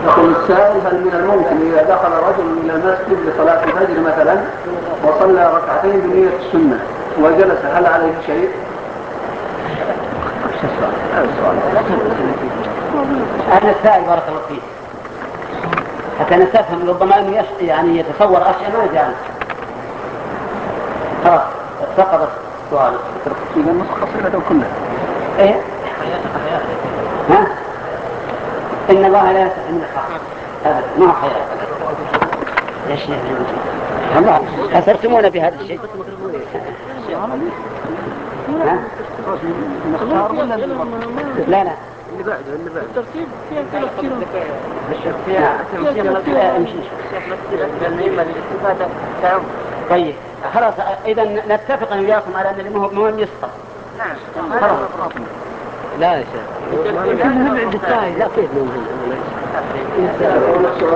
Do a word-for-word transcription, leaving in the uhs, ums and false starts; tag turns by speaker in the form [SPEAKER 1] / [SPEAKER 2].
[SPEAKER 1] يقول السائل: هل من الممكن إذا دخل رجل إلى المسجد لصلاة الفجر مثلا وصلى ركعتين بنية السنة وجلس هل عليه شيء؟
[SPEAKER 2] هذا السائل بارك الله فيه حتى نستفهم، ربما أنه يعني يتصور أشياء ما يدري عنها. خلاص سقط السؤال.
[SPEAKER 1] إذا نسخ صيغته كلها.
[SPEAKER 2] إيه؟ ها؟ إن الله لا يستحي من الحق هذا ما هو حياة. ليش الله أسرتمونا بهذا الشيء؟ ها؟ لا لا
[SPEAKER 3] اللي بعده اللي بعده الترتيب فيها ثلاث كيلو.
[SPEAKER 2] طيب خلاص إذا نتفق أن وياكم على أن المهم يسقط.
[SPEAKER 3] نعم
[SPEAKER 2] خلاص.
[SPEAKER 3] لا يا شيخ المهم عند السائل لا كيف مهم